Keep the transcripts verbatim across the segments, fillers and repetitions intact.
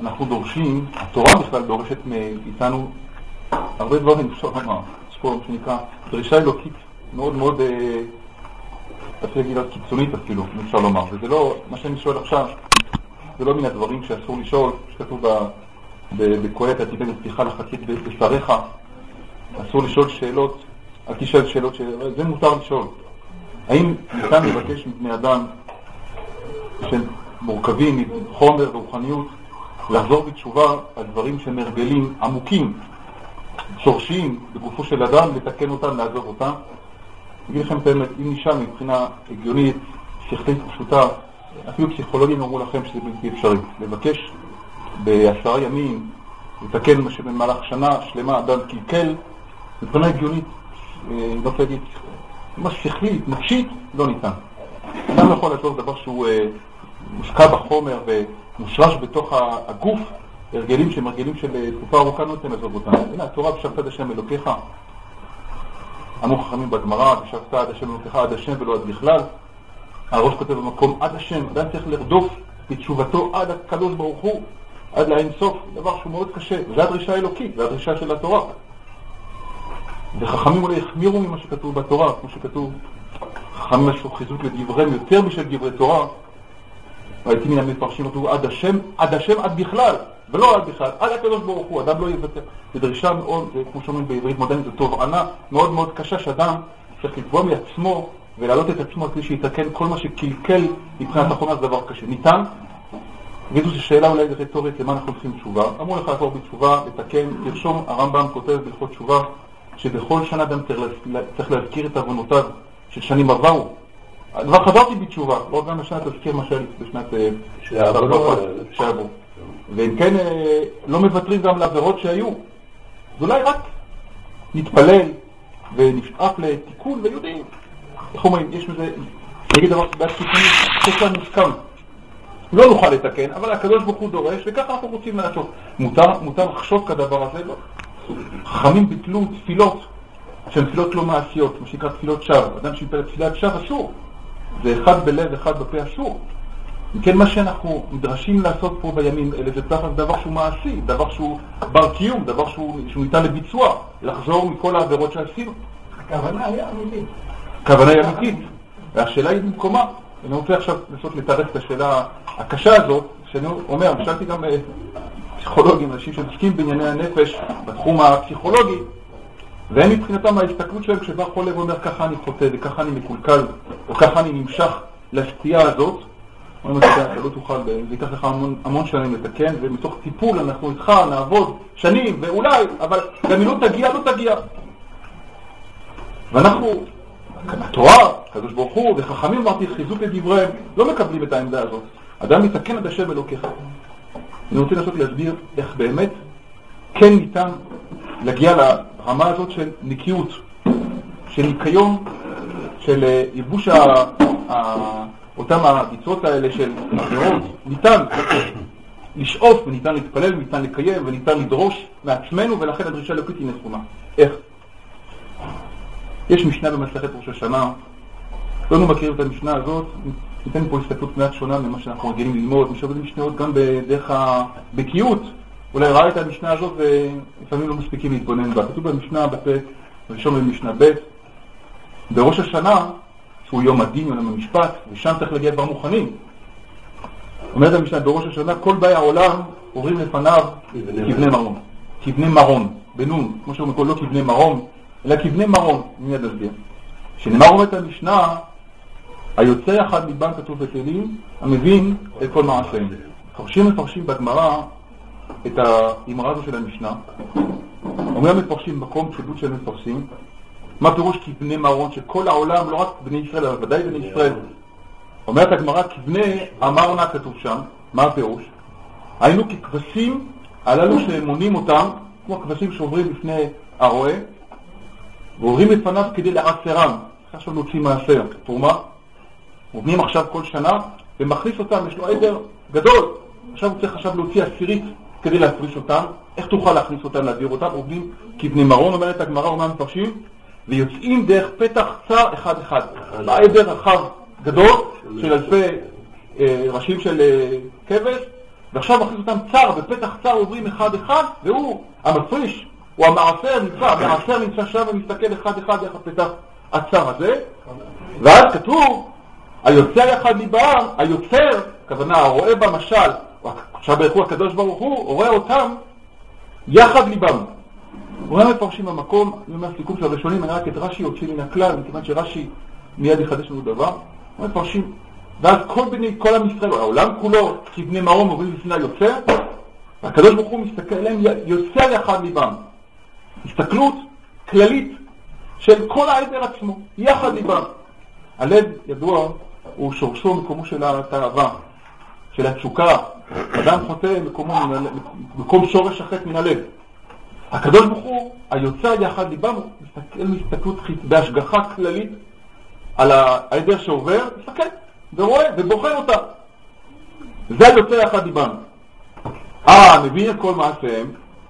אנחנו דורשים, התורה בכלל דורשת מאיתנו הרבה דברים, אפשר לומר, יש פה שנקרא דרישה אלוקית מאוד מאוד, אפשר להגיד קיצונית אפילו, אם אפשר לומר, וזה לא, מה שאני שואל עכשיו, זה לא מן הדברים שאסור לשאול, שכתוב בקהלת, תיתן פתיחה לחצית בשריך, אסור לשאול שאלות, אל תשאל שאלות, זה מותר לשאול. האם ניתן לבקש מבני אדם שמורכבים מחומר ורוחניות לחזור בתשובה על דברים שמרגלים עמוקים, שורשיים בגופו של אדם, לתקן אותם, לעזור אותם? אגיד לכם את האמת, אם נשאר מבחינה הגיונית, שכלית פשוטה, אפילו פסיכולוגים אמרו לכם שזה בלתי אפשרי. לבקש בעשרה ימים, לתקן מה שבמהלך שנה שלמה אדם קלקל, מבחינה הגיונית, לא תגיד, ממש שכלית, נפשית, לא ניתן. אדם יכול לעשות דבר שהוא מושקע בחומר ומושרש בתוך הגוף, הרגלים שהם הרגלים של תקופה ארוכה נותן לעזוב אותם. הנה, התורה ושבתה עד השם אלוקיך, אמרו חכמים בגמרא, ושבתה עד השם אלוקיך עד השם ולא עד בכלל. הראש כותב במקום עד השם, אדם צריך לרדוף בתשובתו עד הקדוש ברוך הוא, עד לאין סוף, דבר שהוא מאוד קשה. וזו הדרישה האלוקית, זו הדרישה של התורה. וחכמים אולי החמירו ממה שכתוב בתורה, כמו שכתוב, חכמים יש לו חיזוק לדבריהם יותר משל דברי תורה, והייתי מן המפרשים אותו עד השם, עד השם עד בכלל, ולא עד בכלל, עד הקדוש ברוך הוא, אדם לא יוותר. זו דרישה מאוד, כמו שאומרים בעברית מודרנית, זו תובענה מאוד מאוד קשה, שאדם צריך לקבוע מעצמו ולהעלות את עצמו כדי שיתקן כל מה שקלקל מבחינת החומר, זה דבר קשה. ניתן? וזו שאלה אולי רטורית, למה אנחנו הולכים תשובה? אמרו לך לעבור בתשובה, לתקן, לרשום, הרמב"ם כותב בהלכות תשובה, שבכל שנה אדם צריך להזכיר את עוונותיו של שנים עברו. כבר חזרתי בתשובה, לא גם השנה תזכיר מה שהיה בשנת שעברו. ואם כן, לא מבטרים גם לעבירות שהיו. אז אולי רק נתפלל ונשאף לתיקון ויודעים. איך אומרים, יש מזה, נגיד דבר בהתקיפוני, יש לנו מוסכם. לא נוכל לתקן, אבל הקדוש ברוך הוא דורש, וככה אנחנו רוצים לעשות. מותר, מותר לחשוב כדבר הזה, לא. חכמים ביטלו תפילות, שהן תפילות לא מעשיות, מה שנקרא תפילות שווא. אדם שמתפלל תפילת שווא אסור. זה אחד בלב, אחד בפה אסור. וכן מה שאנחנו נדרשים לעשות פה בימים אלה, זה דבר שהוא מעשי, דבר שהוא בר קיום, דבר שהוא, שהוא ניתן לביצוע, לחזור מכל העבירות שעשינו. הכוונה היא אמיתית. הכוונה היא אמיתית, והשאלה היא במקומה. אני רוצה עכשיו לנסות לתארך את השאלה הקשה הזאת, שאני אומר, שאלתי גם פסיכולוגים, אנשים שעוסקים בענייני הנפש בתחום הפסיכולוגי, והם מבחינתם ההסתכלות שלהם כשבא חולה ואומר ככה אני חוטא וככה אני מקולקל, או ככה אני נמשך לסטייה הזאת, אומרים לך, אתה לא תוכל, זה ייקח לך המון, המון שנים לתקן, ומתוך טיפול אנחנו איתך נעבוד שנים, ואולי, אבל גם אם לא תגיע, לא תגיע. ואנחנו, התורה, הקדוש ברוך הוא, וחכמים אמרתי, חיזוק לדבריהם, לא מקבלים את העמדה הזאת. אדם מתקן עד השם אלוקיך. אני רוצה לנסות להסביר איך באמת כן ניתן להגיע לרמה הזאת של נקיות, של ניקיון, של ייבוש ה... ה... אותם הביצות האלה של עבירות. ניתן לשאוף וניתן להתפלל וניתן לקיים וניתן לדרוש מעצמנו, ולכן הדרישה האלוקית היא נכונה. איך? יש משנה במסכת ראש השנה, כולנו מכירים את המשנה הזאת, ניתן פה הסתכלות מעט שונה ממה שאנחנו רגילים ללמוד, משעבדים משניות גם בדרך הבקיאות, אולי ראה את המשנה הזאת ולפעמים לא מספיקים להתבונן בה. כתוב במשנה בפרק ראשון במשנה ב', בראש השנה, שהוא יום הדין, יום המשפט, ושם צריך להגיע כבר מוכנים. אומרת המשנה, בראש השנה, כל באי העולם עוברים לפניו כבני מרון. כבני מרון, בנון, כמו שאומרים כל לא כבני מרון, אלא כבני מרון, מיד הסביר. שנאמר אומרת המשנה, היוצא יחד מבן כתוב בתהילים, המבין את כל מעשיהם. מפרשים מפרשים בגמרא את האמרה הזו של המשנה. אומרים מפרשים מקום חידוד של מפרשים, מה פירוש כבני מרון? שכל העולם, לא רק בני ישראל, אבל ודאי בני ישראל. אומרת הגמרא, כבני אמרנה כתוב שם, מה הפירוש? היינו ככבשים הללו שמונים אותם, כמו כבשים שעוברים בפני הרועה, ועוברים לפניו כדי לעצרם. עכשיו להוציא מעשר, תרומה. עובנים עכשיו כל שנה, ומכניס אותם, יש לו עדר גדול. עכשיו הוא צריך עכשיו להוציא עשירית כדי להפריש אותם. איך תוכל להכניס אותם, להעביר אותם? עובדים כבני מרון, אומרת הגמרא, אומרים מפרשים, ויוצאים דרך פתח צר אחד אחד. בעדר רחב גדול של אלפי אה, ראשים של אה, כבש, ועכשיו מכניס אותם צר, בפתח צר עוברים אחד אחד, והוא המפריש, הוא המעשר נמצא, המעשר נמצא שם ומסתכל אחד אחד יחד פתח הצר הזה, ואז כתוב, היוצר יחד ליבם, היוצר, הכוונה, הרואה במשל, עכשיו ברכו הקדוש ברוך הוא, רואה אותם יחד ליבם. רואה מפרשים במקום, אני אומר סיכום של הראשונים, אני רק את רש"י הוציא מן הכלל, מכיוון שרש"י מיד יחדש לנו דבר, רואה מפרשים, ואז כל בני, כל עם ישראל, העולם כולו, כבני מרום עוברים לפני היוצר, והקדוש ברוך הוא מסתכל עליהם, יוצר יחד ליבם. הסתכלות כללית של כל העדר עצמו, יחד ליבם. הלב, ידוע, הוא שורשו מקומו של התאווה, של התשוקה. אדם חוטא מקומו, מקום שורש החטא מן הלב. הקדוש ברוך הוא, היוצר יחד ליבם, מסתכל מסתכלות בהשגחה כללית על העדר שעובר, מסתכל ורואה ובוחר אותה. זה היוצר יחד ליבם. אה, מבין את כל מעשיהם,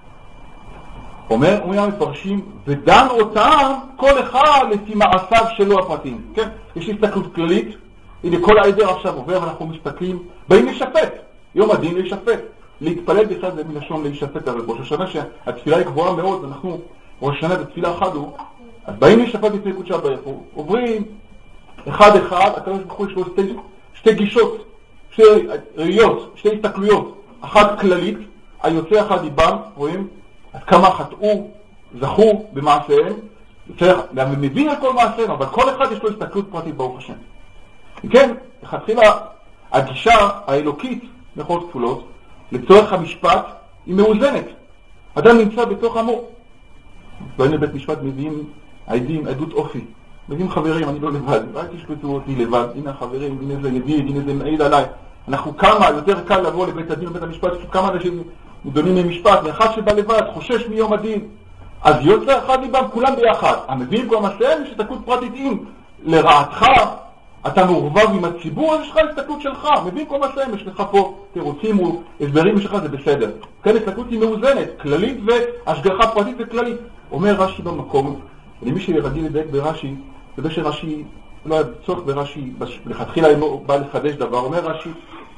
אומר, אומרים המפרשים, ודן אותם כל אחד לפי מעשיו שלו הפרטים. כן? יש הסתכלות כללית, הנה כל העדר עכשיו עובר, אנחנו מסתכלים, באים לשפט, יום הדין להישפט. להתפלל בכלל זה מלשון להישפט, אבל ראש השנה שהתפילה היא גבוהה מאוד, אנחנו ראש השנה בתפילה אחת הוא, אז באים להישפט לפני קודשא בריך הוא, עוברים אחד אחד, הקדוש ברוך הוא יש לו שתי, שתי גישות, שתי ראיות, שתי הסתכלויות, אחת כללית, היוצא אחד ליבם, רואים? עד כמה חטאו, זכו במעשיהם, והם מבין על כל מעשיהם, אבל כל אחד יש לו הסתכלות פרטית ברוך השם. וכן, התחילה הגישה האלוקית, במירכאות כפולות, לצורך המשפט, היא מאוזנת. אדם נמצא בתוך עמו. באים לבית משפט, מביאים עדים, עדות אופי. מביאים חברים, אני לא לבד, רק תשפטו אותי לבד. הנה החברים, הנה זה ידיד, הנה זה מעיד עליי. אנחנו כמה, יותר קל לבוא לבית הדין ובית המשפט, כמה אנשים נדונים ממשפט, ואחד שבא לבד, חושש מיום הדין. אז יוצא אחד ליבם, כולם ביחד. המביאים כל המסעים, יש הסתכלות פרטית אם לרעתך, אתה מעורבב עם הציבור, יש לך הסתכלות שלך. מביאים כל מסעים, יש לך פה תירוצים והסברים שלך, זה בסדר. כן, הסתכלות היא מאוזנת, כללית והשגחה פרטית וכללית. אומר רש"י במקום, למי שרגיל לדייק ברש"י, כדי שרש"י, לא היה צורך ברש"י, לכתחילה הוא בא לחדש דבר, אומר רש"י,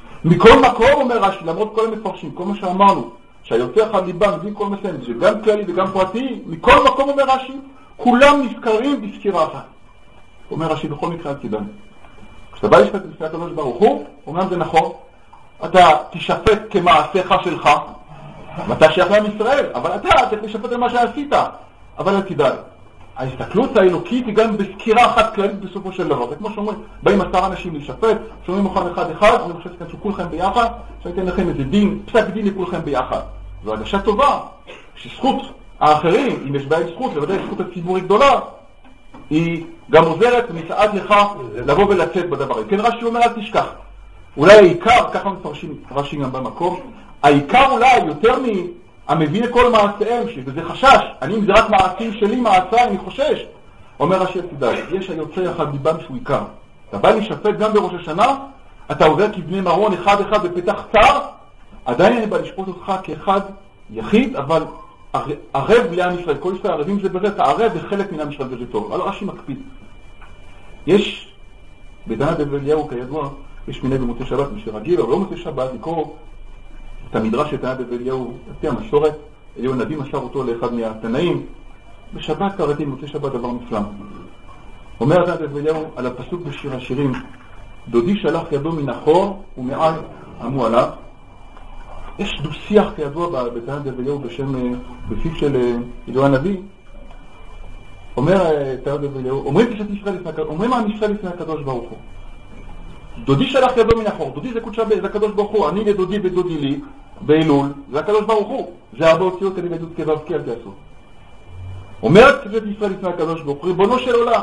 מכל מקום אומר רש"י, למרות כל המפרשים, כל מה שאמרנו, שהיוצא אחד ליבם, מביאים כל מסעים, זה גם כללי וגם פרטי, מכל מקום אומר רש"י, כולם נזכרים בסקירה אחת. אומר רש"י בכל מקרה הצידן. כשאתה בא לשפט לפני הקדוש ברוך הוא, אומנם זה נכון, אתה תשפט כמעשיך שלך, ואתה שייך לעם ישראל, אבל אתה צריך לשפט על מה שעשית, אבל אל תדע. ההסתכלות האלוקית היא גם בסקירה אחת כללית בסופו של דבר. זה כמו שאומרים, באים עשר אנשים להישפט, שומעים מוכן אחד אחד, אני חושב שכאן שכולכם ביחד, שאני אתן לכם איזה דין, פסק דין לכולכם ביחד. זו הרגשה טובה, שזכות האחרים, אם יש בהם זכות, לוודאי זכות הציבורית גדולה, היא גם עוזרת ומסעד לך לבוא ולצאת בדבר. כן, רש"י אומר, אל תשכח. אולי העיקר, ככה מפרשים רש"י גם במקום, העיקר אולי יותר מהמבין את כל מעשיהם, וזה חשש, אני אם זה רק מעשים שלי, מעשיי, אני חושש. אומר רש"י תדע, יש היוצא יחד ליבם שהוא עיקר. אתה בא להישפט גם בראש השנה, אתה עובר כבני מרון אחד אחד בפתח צר, עדיין אני בא לשפוט אותך כאחד יחיד, אבל ערב לעם ישראל, כל ישראל ערבים זה בזה, אתה ערב וחלק מן עם ישראל וזה טוב. אבל רש"י מקפיד. יש, בדנה דב אליהו כידוע, יש מיני במוצאי שבת, מי שרגיל, אבל לא מוצאי שבת, לקרוא את המדרש של דנה דב אליהו, לפי המסורת, אליהו הנביא מסר אותו לאחד מהתנאים, בשבת קראתי במוצאי שבת דבר נפלא. אומר דנה דב אליהו על הפסוק בשיר השירים, דודי שלח ידו מן החור ומעל עמו עליו. יש דו שיח כידוע בדנה דב אליהו בשם, בפיו של אליהו הנביא, אומר דנה דב אליהו, אומרים קדושת ישראל לפני הקדוש, אומרים עם ישראל לפני הקדוש ברוך הוא. דודי שלח ידו מן החור, דודי זה קודשה, זה הקדוש ברוך הוא, אני לדודי ודודי לי, באלול, זה הקדוש ברוך הוא, זה ארבע אותיות אני בעדות כבב כי אל תעשו. אומרת קדושת ישראל לפני הקדוש ברוך הוא, ריבונו של עולם,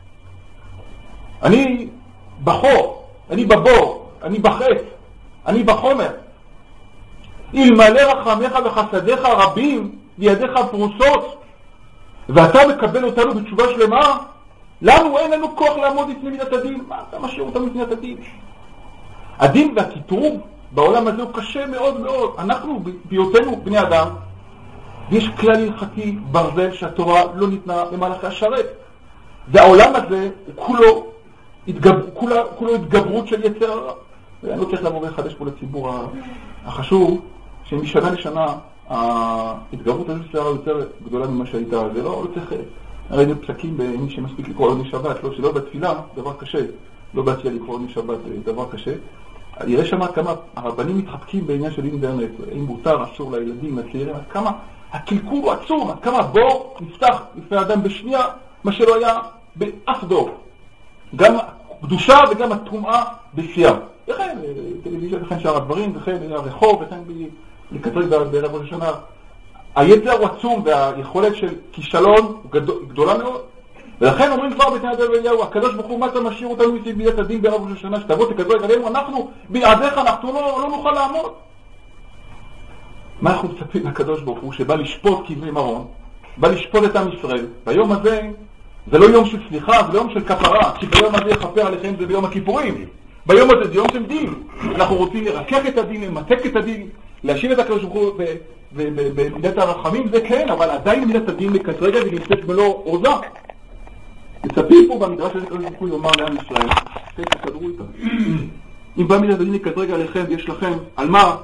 אני בחור, אני בבור, אני בחץ, אני בחומר. אלמלא רחמך וחסדיך רבים, וידיך פרוסות, ואתה מקבל אותנו בתשובה שלמה, לנו אין לנו כוח לעמוד לפני מידת הדין. מה אתה משאיר אותנו לפני מידת הדין? הדין והקיטרוג בעולם הזה הוא קשה מאוד מאוד. אנחנו בהיותנו בני אדם, ויש כלל הלכתי ברזל שהתורה לא ניתנה למהלכי השרת. והעולם הזה הוא כולו, התגב, כולו, כולו התגברות של יצר הרע. ואני לא צריך לבוא ולחדש פה לציבור החשוב, שמשנה לשנה ההתגרות הזו שלה יותר גדולה ממה שהייתה. זה לא צריך, ראינו פסקים במי שמספיק לקרוא עוני שבת, לא, שלא בתפילה, דבר קשה, לא בעשייה לקרוא עוני שבת, דבר קשה. יראה שמה כמה הרבנים מתחבקים בעניין של אינטרנט, אם מותר, אסור לילדים, לצעירים, אז כמה הקלקול הוא עצום, עד כמה בור נפתח לפני האדם בשנייה, מה שלא היה באף דור. גם קדושה וגם התרומעה בשיאה. וכן, טלוויזיה וכן שאר הדברים, וכן הרחוב, וכן לקטרק בערב ראש השנה. היצר הוא עצום והיכולת של כישלון גדולה מאוד. ולכן אומרים כבר בתנא דבי אליהו, הקדוש ברוך הוא מה אתה משאיר אותנו מסביב מידת הדין בערב ראש השנה, שתבוא תקטרק עלינו, אנחנו בלעדיך אנחנו לא, לא נוכל לעמוד. מה אנחנו מצפים לקדוש ברוך הוא שבא לשפוט כבני מרון, בא לשפוט את עם ישראל. ביום הזה זה לא יום של סליחה, זה לא יום של כפרה, כי ביום הזה יכפר עליכם זה ביום הכיפורים. ביום הזה זה יום של דין. אנחנו רוצים לרכך את הדין, למתק את הדין, להשיב את הקדוש ברוך הוא במידת הרחמים, זה כן, אבל עדיין מידת הדין מקטרגה ונמצאת מלוא עוזה. מצפים פה במדרש הזה הקדוש ברוך הוא יאמר לעם ישראל, תסדרו איתה. אם בא מידת הדין מקטרגה עליכם ויש לכם על מה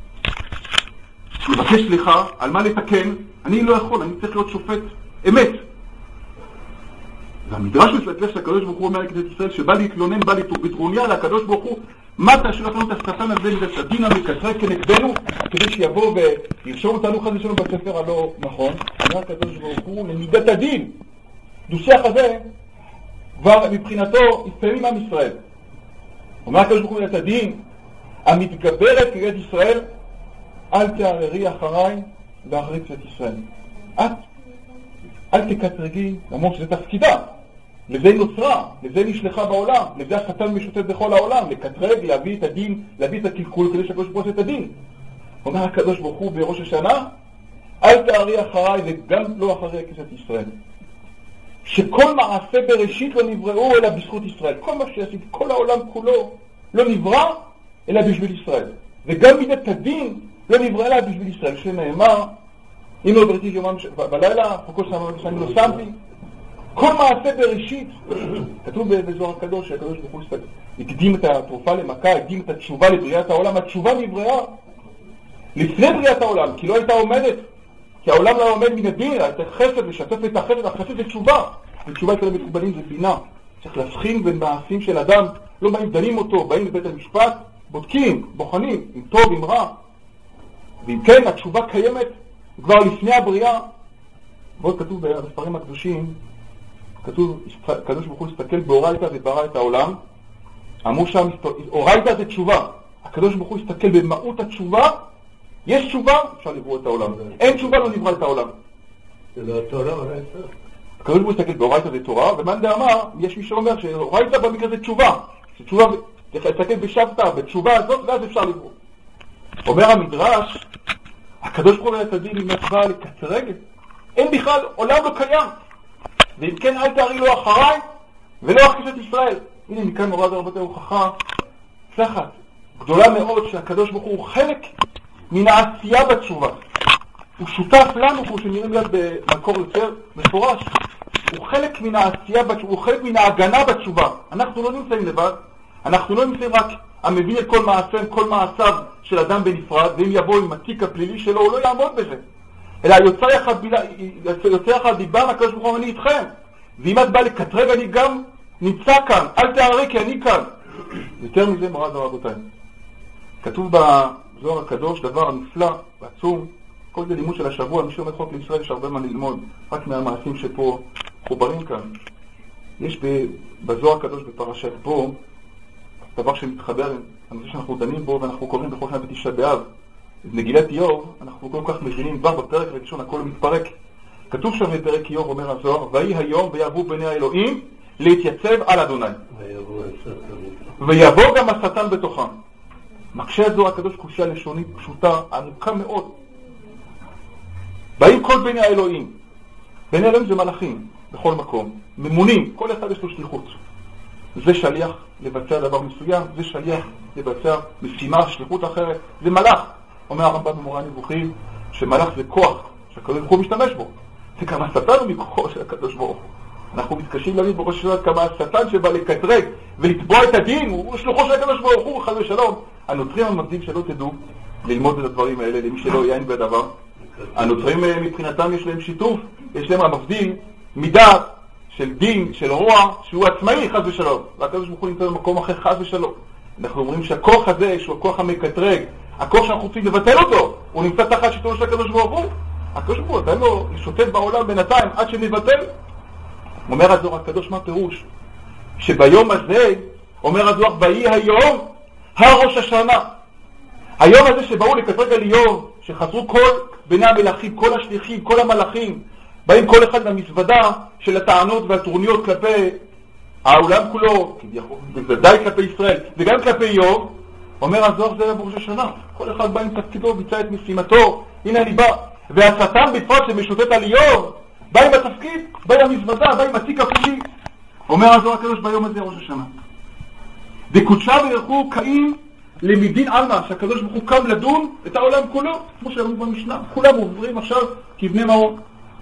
לבקש סליחה, על מה לתקן, אני לא יכול, אני צריך להיות שופט אמת. והמדרש מסתכל שהקדוש ברוך הוא אומר לכנסת ישראל שבא להתלונן, בא בטרוניה לקדוש ברוך הוא, מה תשאיר לנו את השטן הזה מידת הדין המקטרג כנגדנו, כדי שיבוא וירשום אותנו חס ושלום בספר הלא נכון. אומר הקדוש ברוך הוא למידת הדין. דו-שיח הזה כבר מבחינתו הסתיים עם ישראל. אומר הקדוש ברוך הוא מידת הדין המתגברת כנגד ישראל, אל תערערי אחריי ואחרי כנסת ישראל. את אל תקטרגי, למרות שזה תפקידה. לזה היא נוצרה, לזה היא נשלחה בעולם, לזה השטן משוטט בכל העולם, לקטרג, להביא את הדין, להביא את הקלקול כדי שהקדוש ברוך הוא את הדין. אומר הקדוש ברוך הוא בראש השנה, אל תערי אחריי וגם לא אחרי כנסת ישראל. שכל מעשה בראשית לא נבראו אלא בזכות ישראל. כל מה שעשית, כל העולם כולו לא נברא אלא בשביל ישראל. וגם מידת הדין לא נברא אלא בשביל ישראל, שנאמר, אם לא בראתי יומם בלילה, חוקו שאני לא שמתי, כל מעשה בראשית, כתוב בזוהר הקדוש, שהקדוש ברוך הוא הקדים את התרופה למכה, הקדים את התשובה לבריאת העולם, התשובה נבראה לפני בריאת העולם, כי לא הייתה עומדת, כי העולם לא עומד מן הדין, הייתה חסד לשתף את החסד, החסד זה תשובה, ותשובה אצל המקובלים זה בינה, צריך להבחין בין מעשים של אדם, לא באים דנים אותו, באים לבית המשפט, בודקים, בוחנים, אם טוב, אם רע, ואם כן, התשובה קיימת כבר לפני הבריאה. ועוד כתוב בספרים הקדושים, כתוב, הקדוש ברוך הוא הסתכל באורייתא וברא את העולם, אמרו שם, אורייתא זה תשובה, הקדוש ברוך הוא הסתכל במהות התשובה, יש תשובה, אפשר לברוא את העולם, אין תשובה, לא נברא את העולם. זה לא תורה, אורייתא. הקדוש ברוך הוא הסתכל באורייתא זה תורה, ומאן דאמר, יש מי שאומר שאורייתא במקרה זה תשובה, תשובה, צריך להסתכל בשבתא, בתשובה הזאת, ואז אפשר לברוא. אומר המדרש, הקדוש ברוך הוא את הדין אם נצבע לקטרג, אין בכלל, עולם לא קיים. ואם כן, אל תערי לו אחריי ולא אחרי את ישראל. הנה מכאן מורד הרבה הוכחה צחת גדולה מאוד שהקדוש ברוך הוא חלק מן העשייה בתשובה. הוא שותף לנו, כמו שנראים מיד במקור יותר מפורש. הוא חלק מן העשייה בתשובה, הוא חלק מן ההגנה בתשובה. אנחנו לא נמצאים לבד, אנחנו לא נמצאים רק המבין את כל מעשיו, כל מעשיו של אדם בנפרד, ואם יבוא עם התיק הפלילי שלו, הוא לא יעמוד בזה. אלא יוצא יחד, יוצא יחד דיבר, הקדוש ברוך הוא, אני איתכם. ואם את באה לקטרג, אני גם נמצא כאן, אל תערערי כי אני כאן. יותר מזה, מוריי ורבותיי, כתוב בזוהר הקדוש דבר נפלא ועצום, כל זה לימוד של השבוע, מי שאומר חוק לישראל יש הרבה מה ללמוד, רק מהמעשים שפה חוברים כאן. יש בזוהר הקדוש בפרשת בו, דבר שמתחבר, הנושא שאנחנו דנים בו ואנחנו קוראים בכל שנה בתשעה באב, נגילת איוב, אנחנו כל כך מבינים כבר בפרק הראשון הכל מתפרק. כתוב שם בפרק איוב, אומר הזוהר, ויהי היום ויבואו בני האלוהים להתייצב על אדוני. ויבוא גם השטן בתוכם. מקשה הזוהר הקדוש קושיה לשונית פשוטה, עמוקה מאוד. באים כל בני האלוהים. בני האלוהים זה מלאכים, בכל מקום. ממונים, כל אחד יש לו שליחות. זה שליח לבצע דבר מסוים, זה שליח לבצע משימה, שליחות אחרת, זה מלאך. אומר הרמב"ם במורה הנבוכים, שמלאך זה כוח שהקדוש ברוך הוא משתמש בו. זה כמה השטן הוא מכוחו של הקדוש ברוך הוא. אנחנו מתקשים להבין בראש השנה כמה השטן שבא לקטרג ולתבוע את הדין, הוא שלוחו של הקדוש ברוך הוא, חס ושלום. הנוצרים המבדילים שלא תדעו ללמוד את הדברים האלה, למי שלא יעין בדבר. הנוצרים מבחינתם יש להם שיתוף, יש להם המבדיל מידה של דין, של רוע, שהוא עצמאי, חס ושלום. והקדוש ברוך הוא נמצא במקום אחר, חס ושלום. אנחנו אומרים שהכוח הזה, שהוא הכוח המקטרג, הכוח שאנחנו רוצים לבטל אותו, הוא נמצא תחת שיתוף של הקדוש ברוך הוא. הקדוש ברוך הוא נתן לו לשוטט בעולם בינתיים עד שנבטל. אומר הזוהר הקדוש מה פירוש? שביום הזה, אומר הזוהר, ויהי היום הראש השנה. היום הזה שבאו לקטרג על איוב, שחזרו כל בני המלאכים, כל השליחים, כל המלאכים, באים כל אחד למזוודה של הטענות והטרוניות כלפי העולם כולו, בוודאי כלפי ישראל, וגם כלפי איוב. אומר הזוהר זה בראש השנה. כל אחד בא עם תפקידו, ביצע את משימתו. הנה אני בא. והשטן בפרט שמשוטט על איוב, בא עם התפקיד, בא עם המזוודה, בא עם התיק הפולי. אומר הזוהר הקדוש ביום הזה ראש השנה. וקודשה וירחו קאים למדין עלמא, שהקדוש ברוך הוא קם לדון את העולם כולו, כמו שאמרו במשנה. כולם עוברים עכשיו כבני מאור.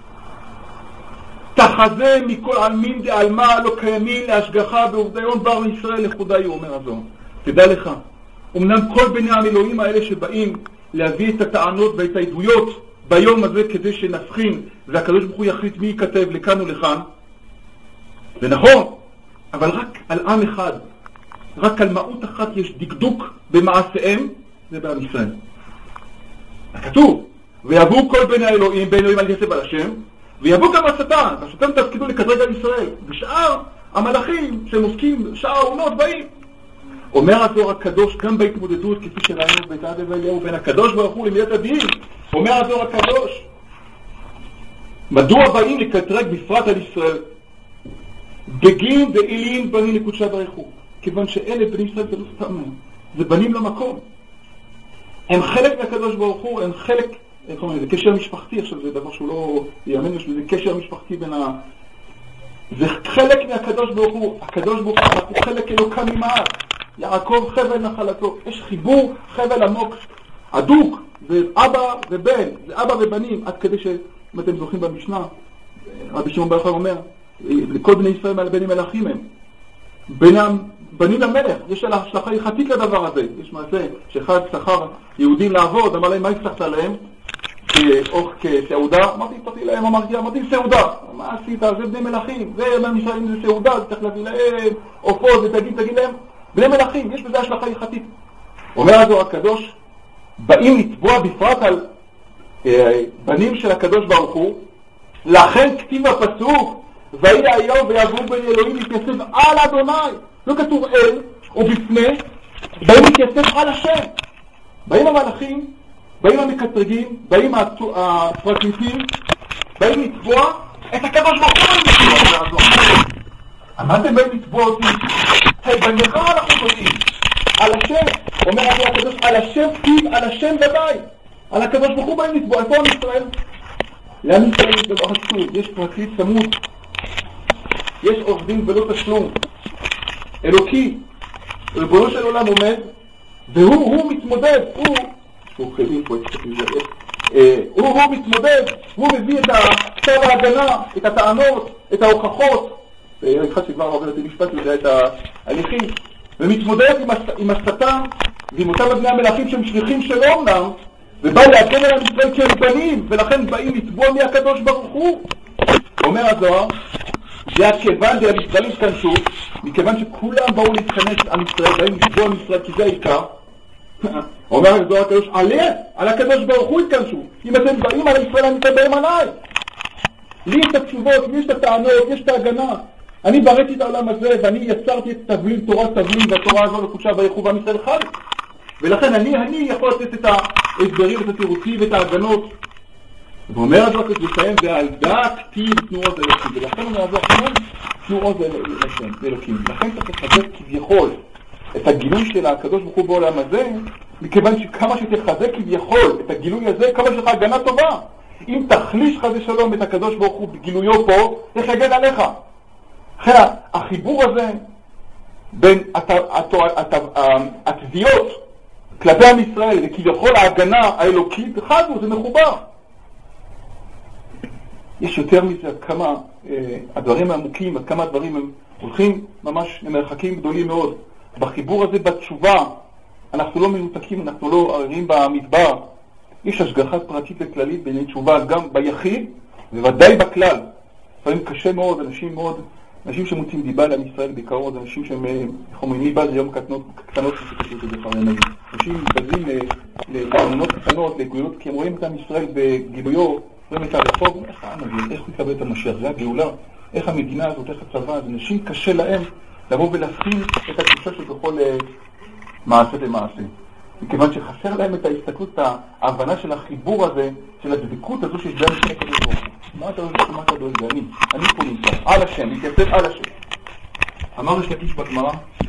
תחזה מכל עלמין דעלמא לא קיימים להשגחה בעובדיון בר ישראל לחודאי, אומר הזוהר. תדע לך, אמנם כל בני האלוהים האלה שבאים להביא את הטענות ואת העדויות ביום הזה כדי שנבחין, והקדוש ברוך הוא יחליט מי יכתב לכאן ולכאן, זה נכון, אבל רק על עם אחד, רק על מהות אחת יש דקדוק במעשיהם, זה בעם ישראל. כתוב, ויבואו כל בני האלוהים, בני אלוהים על יסב על השם, ויבואו גם השטן, השטן תפקידו לקטרג על ישראל, ושאר המלאכים שהם עוסקים, שאר העונות באים. אומר הזוהר הקדוש גם בהתמודדות, כפי שראינו בית עדה ואליהו, בין הקדוש ברוך הוא למידת הדין. אומר הזוהר הקדוש, מדוע באים לקטרג בפרט על ישראל? בגין דאילין בנים לקודשה ברך הוא. כיוון שאלה בני ישראל זה לא סתם מהם, זה בנים למקום. הם חלק מהקדוש ברוך הוא, הם חלק, איך אומרים, זה קשר משפחתי, עכשיו זה דבר שהוא לא יאמן, זה קשר משפחתי בין ה... זה חלק מהקדוש ברוך הוא, הקדוש ברוך הוא, הוא חלק אלוקה ממעט. יעקב חבל נחלתו, יש חיבור חבל עמוק, הדוק, זה אבא ובן, זה אבא ובנים, עד כדי שאם אתם זוכרים במשנה, רבי שמעון בר יוחאי אומר, לכל בני ישראל מעל בנים מלאכים הם. בינם, בנים למלך, יש על השלכה הלכתית לדבר הזה, יש מעשה שאחד שכר יהודים לעבוד, אמר להם מה הבטחת להם? כאוך כסעודה, אמרתי, הבטחתי להם, אמרתי, אמרתי סעודה, מה עשית? זה בני מלאכים, זה מהמשלים זה סעודה, זה צריך להביא להם, עופות, ותגיד, תגיד להם, בני מלאכים, יש בזה השלכה הלכתית. אומר הזוהר הקדוש, באים לתבוע בפרט על אה, בנים של הקדוש ברוך הוא, לכן כתיב הפסוק, ויהי היום ויבואו בני אלוהים להתייצב על אדוני, לא כתוב אל, ובפני, באים להתייצב על השם. באים המלאכים, באים המקטרגים, באים הפרקליטים, באים לתבוע את הקדוש ברוך הוא. מה אתם באים לתבוע אותי? בנך אנחנו תובעים, על השם, אומר הזוהר הקדוש, על השם כתיב, על השם ודאי, על הקדוש ברוך הוא באים לתבוע. איפה עם ישראל? לעם ישראל יש דבר חשוב, יש פרקליט צמוד, יש עורך דין ולא תשלום, אלוקי, ריבונו של עולם עומד, והוא הוא מתמודד, הוא, הוא חייבים פה, הוא הוא מתמודד, הוא מביא את צו ההגנה, את הטענות, את ההוכחות, אחד שכבר עובר את המשפט יודע את ההליכים, ומתמודד עם השטן ועם אותם בני המלאכים שהם שליחים שלו אמנם, ובא להגן על ישראל כבנים, ולכן באים לתבוע מהקדוש ברוך הוא. אומר הזוהר, זה הכיוון דה ישראל התכנסו, מכיוון שכולם באו להתכנס על ישראל, באים לתבוע על ישראל, כי זה העיקר. אומר הזוהר הקדוש, עליה, על הקדוש ברוך הוא התכנסו. אם אתם באים על ישראל, אני אתם באים עליי. לי יש את התשובות, לי יש את הטענות, יש את ההגנה. אני בראתי את העולם הזה, ואני יצרתי את תבליל, תורת תבליל, והתורה הזו לקודשה ברך הוא ועם ישראל חי. ולכן אני, אני יכול לתת את ההסברים, את התירוצים ואת ההגנות. ואומר הזוהר לסיים, ועל דעת כתיב תנו עוז אלוקים. ולכן אומר הזוהר כתיב תנו עוז אלוקים. לכן צריך לחזק כביכול את הגילוי של הקדוש ברוך הוא בעולם הזה, מכיוון שכמה שתחזק כביכול את הגילוי הזה, כמה שלך הגנה טובה. אם תחליש חס ושלום את הקדוש ברוך הוא בגילויו פה, איך יגן עליך? אחרי החיבור הזה בין התביעות כלפי עם ישראל וכביכול ההגנה האלוקית, אחד הוא, זה מחובר. יש יותר מזה כמה הדברים העמוקים, עד כמה הדברים הם הולכים ממש למרחקים גדולים מאוד. בחיבור הזה, בתשובה, אנחנו לא מנותקים, אנחנו לא עררים במדבר. יש השגחה פרטית וכללית בעניין תשובה, גם ביחיד, וודאי בכלל. לפעמים קשה מאוד, אנשים מאוד, אנשים שמוצאים דיבה לעם ישראל בעיקרון, אנשים שהם, איך אומרים, מי בא ליום קטנות, קטנות שתקשו את זה חרנאים. אנשים בזים לאמונות קטנות, לגאולות, כי הם רואים את עם ישראל בגילויו, רואים את הרחוב, איך העם, איך נקבל את המשיח, זה הגאולה, איך המדינה הזאת, איך הצבא, אז אנשים קשה להם לבוא ולהפעיל את הקדושה של בכל מעשה למעשה. מכיוון שחסר להם את ההסתכלות, ההבנה של החיבור הזה, של הדבקות הזו שיש בהם לפני הקדוש ברוך הוא. מה אתה אוהב? מה אתה דואג? זה אני. אני פה נמצא. על השם, מתייצב על השם. אמר יש לקיש בגמרא,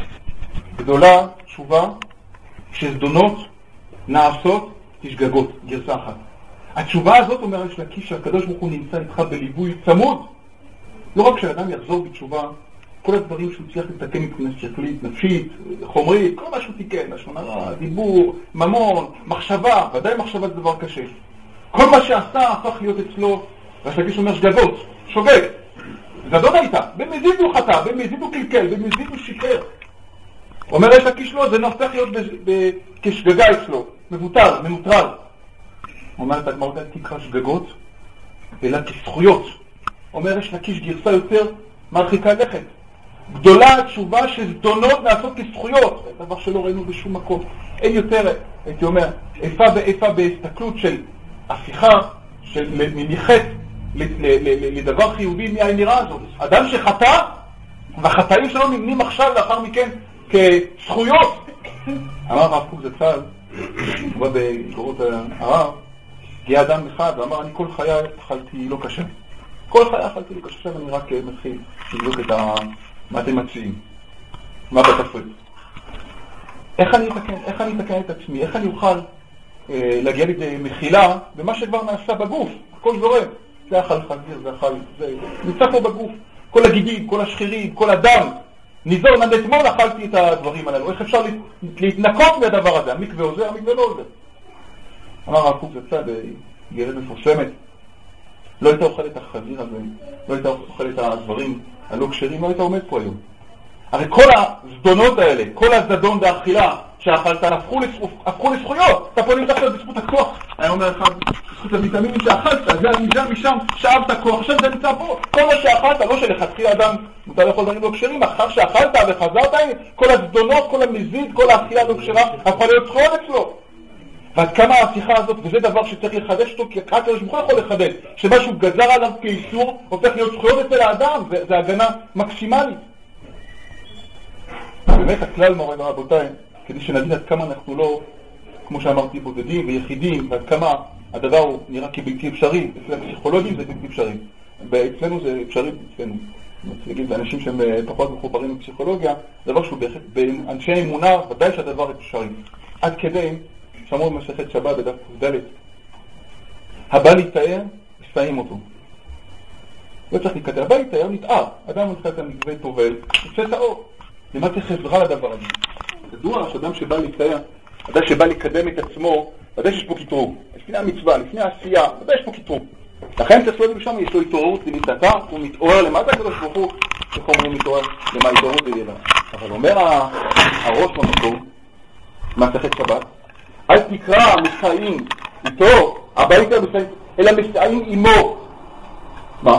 גדולה תשובה שזדונות נעשות תשגגות, גרסה אחת. התשובה הזאת אומר יש לקיש שהקדוש ברוך הוא נמצא איתך בליווי צמוד. לא רק כשאדם יחזור בתשובה, כל הדברים שהוא צריך לתקן מבחינה שכלית, נפשית, חומרית, כל מה שהוא תיקן, לשון הרע, דיבור, ממון, מחשבה, ודאי מחשבה זה דבר קשה. כל מה שעשה הפך להיות אצלו, והשלקיש אומר שגגות, שוגג. זדון הייתה, במזיד הוא חטא, במזיד הוא קלקל, במזיד הוא שיקר. אומר יש לקיש לא, זה נהפך להיות כשגגה אצלו, מבוטל, מנוטרל. אומר את הגמרא, תקרא שגגות, אלא כזכויות. אומר יש לקיש גרסה יותר מרחיקה לכת. גדולה התשובה שזדונות נעשות כזכויות, זה דבר שלא ראינו בשום מקום. אין יותר, הייתי אומר, איפה ואיפה בהסתכלות של הפיכה, של מניחת לדבר חיובי מהאמירה הזאת. אדם שחטא, והחטאים שלו נמנים עכשיו לאחר מכן כזכויות. אמר הרב קוק זצ"ל, הוא בא בגורות הרב, הגיע אדם אחד ואמר, אני כל חיי אכלתי לא קשה. כל חיי אכלתי לא קשה, ואני רק מתחיל לבדוק את ה... מה אתם מציעים? מה בתפריט? איך אני אתקן? איך אני אתקן את עצמי? איך אני אוכל אה, להגיע לידי מחילה במה שכבר נעשה בגוף? הכל זורם. זה אכל חזיר, זה אכל... זה נמצא פה בגוף. כל הגידים, כל השחירים, כל הדם. ניזון, עד אתמול אכלתי את הדברים הללו. איך אפשר להתנקות מהדבר הזה? המקווה עוזר, המקווה לא עוזר. אמר הרב קוק זצ"ל בגרת מפורסמת, לא היית אוכל את החזיר הזה, לא היית אוכל את הדברים הלא כשרים, לא היית עומד פה היום. הרי כל הזדונות האלה, כל הזדון והאכילה שאכלת, הפכו, לזכו, הפכו לזכויות. אתה פה נמצא בזכות הכוח. אני אומר לך, בזכות הוויטמינים שאכלת, זה משם, משם, שאבת כוח, עכשיו זה נמצא פה. כל מה שאכלת, לא שלחתחיל אדם, אתה לא יכול דברים לא כשרים, אחר שאכלת וחזרת, כל הזדונות, כל המזיד, כל האכילה לא כשרה, הפכה להיות זכויות אצלו. ועד כמה ההפיכה הזאת, וזה דבר שצריך לחדש אותו, כי רק הקדוש ברוך הוא יכול לחדש, שמשהו גזר עליו כאיסור, הופך להיות זכויות אצל האדם, זה, זה הגנה מקסימלית. באמת הכלל מורי ורבותיי, כדי שנבין עד כמה אנחנו לא, כמו שאמרתי, בודדים ויחידים, ועד כמה הדבר הוא נראה כבלתי אפשרי, אצל הפסיכולוגים זה בלתי אפשרי, ואצלנו זה אפשרי, אצלנו, זה אנשים שהם פחות מחוברים בפסיכולוגיה, דבר שהוא באנשי אמונה, ודאי שהדבר אפשרי. עד כדי, שמעו במסכת שבת בדף ק"ד, הבא להתאר, מסתיים אותו. לא צריך להתקטע, הבא להתאר, נתאר. אדם מתחת למקווה טובל, יוצא את האור. למה צריך עזרה לדבר הזה? ידוע שאדם שבא להתאר, אדם שבא לקדם את עצמו, ודאי שיש פה קיטרוג. לפני המצווה, לפני העשייה, ודאי יש פה קיטרוג. לכן צריך לראות משם, יש לו התעוררות למיטתה, הוא מתעורר למטה, הקדוש ברוך הוא, איך אומרים מתעורר למה התעוררות בלבד. אבל אומר הראש במקום, מסכת שבת, אל תקרא מסעים איתו, הביתה מסעים, אלא מסעים עמו. מה?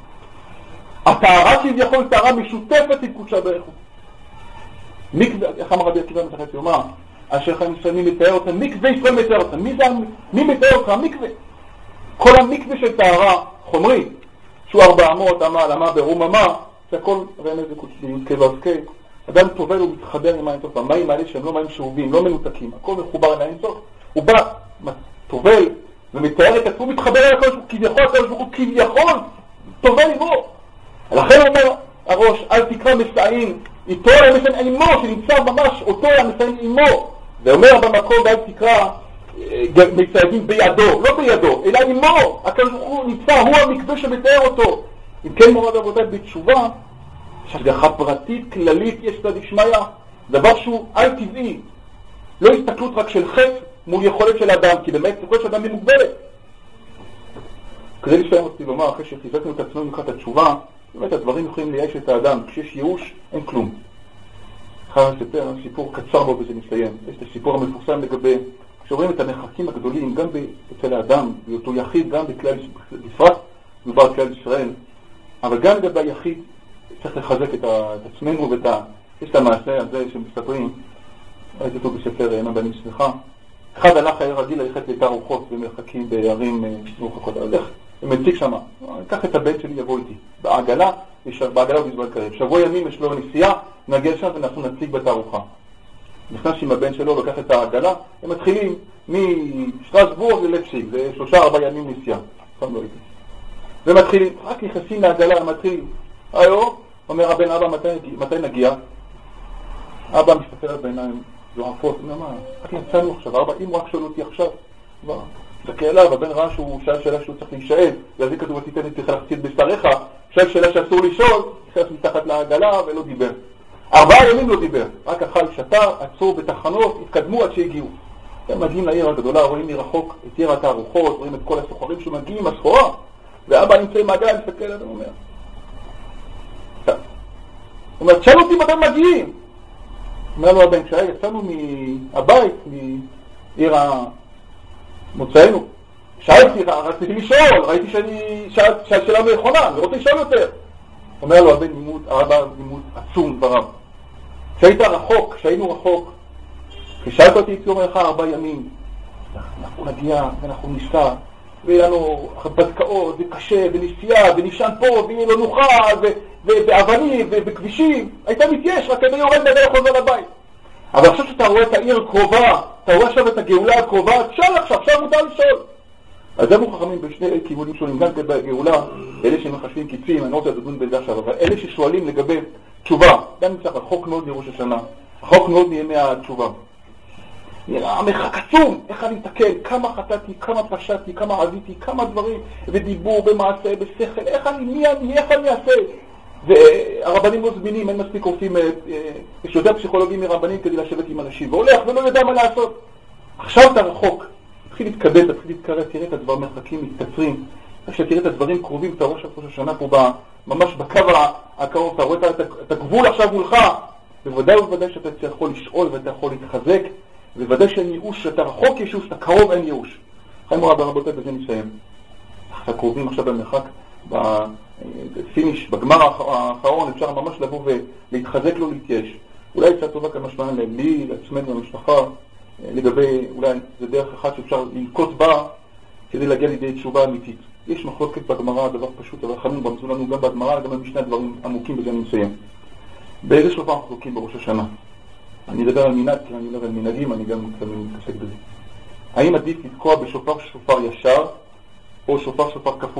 הטהרה כביכול טהרה משותפת עם קודשה ברך הוא. מקווה, איך אמר רבי עקיבא מסכת יומא, אשר חיים ישראל מי מתאר אותם, מקווה ישראל מתאר אותם. מי, זה, מי מתאר אותך? המקווה. כל המקווה של טהרה חומרי, שהוא ארבע אמות, אמה, למה, ברום אמה, זה הכל רמז וקודשיות, כבבקי. אדם טובל ומתחבר עם מים טוב, המים האלה שהם לא מים שאובים, לא מנותקים, הכל מחובר אל מים טוב. הוא בא, טובל, ומתאר את עצמו, מתחבר אל הקדוש ברוך הוא, כביכול, הקדוש ברוך הוא כביכול, טובל עמו. לכן אומר הראש, אל תקרא מסעים, איתו היה מסעים עמו, שנמצא ממש אותו היה מסעים עמו. ואומר במקום, ואל תקרא מסעים בידו, לא בידו, אלא עמו. הקדוש ברוך הוא נמצא, הוא המקווה שמתאר אותו. אם כן מורד עבודת בתשובה, שהשגחה פרטית, כללית, יש צד שמיה, דבר שהוא על טבעי. לא הסתכלות רק של חטא מול יכולת של אדם, כי באמת יכולת של אדם היא מוגבלת. כדי לסיים אותי לומר, אחרי שחיזקנו את עצמנו לקראת התשובה, באמת הדברים יכולים לייאש את האדם. כשיש ייאוש, אין כלום. אחר לספר סיפור קצר בו וזה נסיים. יש את הסיפור המפורסם לגבי, כשרואים את המרחקים הגדולים, גם אצל האדם, באותו יחיד, גם בכלל, בפרט, מדובר בכלל ישראל, אבל גם לגבי היחיד, צריך לחזק את, ה, את עצמנו ואת ה... יש את המעשה הזה שמספרים, ראיתי אותו בספר אימן בנים סליחה, אחד הלך היה רגיל ללכת לתא רוחות במרחקים בערים מרוחקות, הולך ומציג שם, קח את הבן שלי יבוא איתי, בעגלה, בעגלה ובזמן קרב, שבוע ימים יש לו נסיעה, נגיע שם ואנחנו נציג בתא רוחה. נכנס עם הבן שלו, לקח את העגלה, הם מתחילים משטרסבורג ללפסיק, זה שלושה ארבע ימים נסיעה, פעם לא איתי. ומתחילים, רק נכנסים לעגלה, מתחילים, היו, אומר הבן, אבא, מתי, מתי נגיע? אבא מסתכל בעיניים, זועפות, אומר, מה, רק יצאנו עכשיו, אבא, אם הוא רק שואל אותי עכשיו, כבר, תסתכל עליו, הבן ראה שהוא שאל שאלה שהוא צריך להישאל, להזיק כתוב, תיתן לי צריך להחצית בשטריך, שאל שאלה שאסור לשאול, נכנס מתחת לעגלה ולא דיבר. ארבעה ימים לא דיבר, רק אכל שתה, עצור בתחנות, התקדמו עד שהגיעו. הם מגיעים לעיר הגדולה, רואים מרחוק את עיר התערוכות, רואים את כל הסוחרים שמגיעים, הסחורה, ואבא נמצא עם העגלה, מסתכל עליו ואומר, הוא אומר, תשאל אותי מתי מגיעים. אומר לו הבן, כשהיה יצאנו מהבית, מעיר המוצאנו, שאלתי, רציתי לשאול, ראיתי שאני שאל שאלה נכונה, אני רוצה לשאול יותר. אומר לו הבן, לימוד, אבא לימוד עצום דבריו. כשהיית רחוק, כשהיינו רחוק, כשאלת אותי יצאו לך ארבע ימים, אנחנו נגיע ואנחנו נשקע, ויהיה לנו הרפתקאות, וקשה, ונסיעה, ונשען פה, ויהיה לו נוחה, ואבנים, ובכבישים. היית מתייש, רק כדי יורד בדרך חוזר לבית. אבל עכשיו שאתה רואה את העיר קרובה, אתה רואה עכשיו את הגאולה הקרובה, תשאל עכשיו, עכשיו מותר לשאול. אז הם חכמים בשני כיוונים שונים, גם בגאולה, אלה שמחשבים קיצים, אני לא רוצה לדון בזה עכשיו, אבל אלה ששואלים לגבי תשובה, גם נצטרך רחוק מאוד מראש השנה, רחוק מאוד מימי התשובה. המרחק עצום, איך אני אתקן, כמה חטאתי, כמה פשעתי, כמה עזיתי, כמה דברים, ודיבור, במעשה, בשכל, איך אני, מי אני, איך אני אעשה? והרבנים לא זמינים, אין מספיק רופאים, יש יותר פסיכולוגים מרבנים כדי לשבת עם אנשים, והולך ולא יודע מה לעשות. עכשיו אתה רחוק, תתחיל להתקבל, תתחיל להתקרב, תראה את הדברים מרחקים, מתקצרים, כשתראה את הדברים קרובים, אתה רואה שעכשיו השנה פה, ממש בקו הקרוב, אתה רואה את הגבול עכשיו מולך, בוודאי ובוודאי שאתה יכול לשאול ואתה יכול להתחזק, ובוודאי שאין ייאוש, שאתה רחוק יש ייאוש, אתה קרוב אין ייאוש. חיים מורה ברבותיי, בזה נסיים. אנחנו קרובים עכשיו במרחק, בפיניש, בגמר האחרון, אפשר ממש לבוא ולהתחזק לו להתייש. אולי קצת טובה כמשמען לי, לעצמנו, למשפחה, לגבי, אולי זה דרך אחת שאפשר לנקוט בה כדי להגיע לידי תשובה אמיתית. יש מחלוקת בגמרא, דבר פשוט, אבל חמים רמזו לנו גם בגמרא, גם במשנה דברים עמוקים, בזה אני מסיים. באיזה שלופה אנחנו חלוקים בראש השנה? אני אדבר על מנהג, כי אני מדבר על מנהגים, אני גם מתעסק בזה. האם עדיף לתקוע בשופר שופר ישר, או שופר שופר כפוף?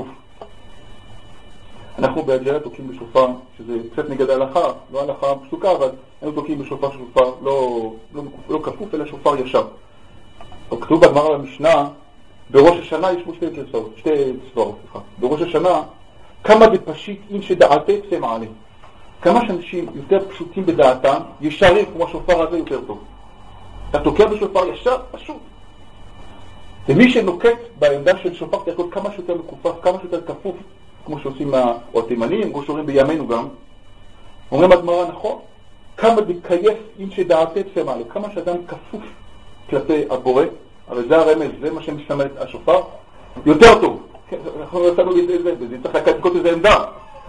אנחנו בהג'לה תוקעים בשופר, שזה קצת נגד ההלכה, לא הלכה פסוקה, אבל אנחנו תוקעים בשופר שופר לא, לא, לא כפוף, אלא שופר ישר. כתוב בגמרא במשנה, בראש השנה יש פה שתי גרסאות, שתי סברות, סליחה. בראש השנה, כמה דפשיט אין שדעתה צא מעלה. כמה שאנשים יותר פשוטים בדעתם, ישרים כמו השופר הזה יותר טוב. אתה תוקע בשופר ישר, פשוט. ומי שנוקט בעמדה של שופר תהיה כמה שיותר מקופף, כמה שיותר כפוף, כמו שעושים או התימנים, כמו שאומרים בימינו גם. אומרים הגמרא נכון, כמה דקייף אין שדעתה צא מעלה, כמה שאדם כפוף כלפי הבורא, הרי זה הרמז, זה מה שמסמל את השופר, יותר טוב. אנחנו נתנו לזה זה, וזה צריך לקנות איזה עמדה.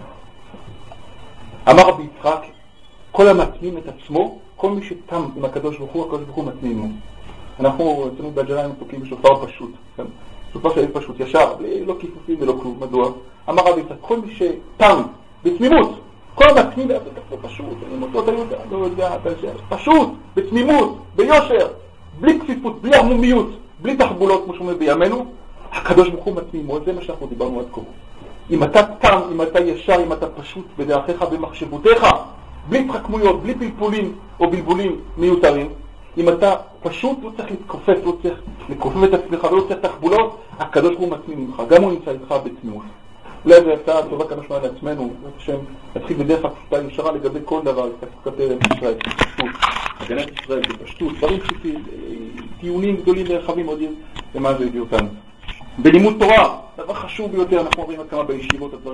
אמר רבי יצחק, כל המתמים את עצמו, כל מי שתם עם הקדוש ברוך הוא, הקדוש ברוך הוא מתמים. אנחנו אצלנו בהג'לה תוקעים בשופר פשוט, שופר שלי פשוט, ישר, בלי, לא כיפופים ולא כלום, מדוע? אמר רבי יצחק, כל מי שתם, בתמימות, כל המתמים פשוט, אני מותות, אני יודע, לא יודע, פשוט, בתמימות, ביושר, בלי כפיפות, בלי עמומיות, בלי תחבולות, כמו שאומרים בימינו, הקדוש ברוך הוא מתמימו, זה מה שאנחנו דיברנו עד כה. אם אתה תם, אם אתה ישר, אם אתה פשוט בדרכיך, במחשבותיך, בלי התחכמויות, בלי פלפולים או בלבולים מיותרים, אם אתה פשוט לא צריך להתכופף, לא צריך לכופף את עצמך ולא צריך תחבולות, הקדוש ברוך הוא מתמים ממך, גם הוא נמצא איתך בתמימות. אולי זו הצעה טובה כמה שמע לעצמנו, השם נתחיל בדרך הפשוטה ישרה לגבי כל דבר, כלפי ישראל, בפשטות, הגנת ישראל, בפשטות, דברים פשוטים, טיעונים גדולים ורחבים עוד למה זה הביא אותנו. בלימוד תורה, הדבר חשוב ביותר, אנחנו אומרים עד כמה בישיבות הדברים.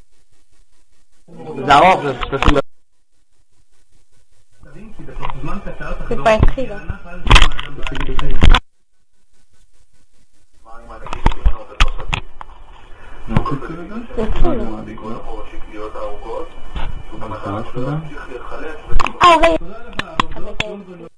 זה ארוך, זה שלושים דקות. זה כבר התחילה. אה, רגע.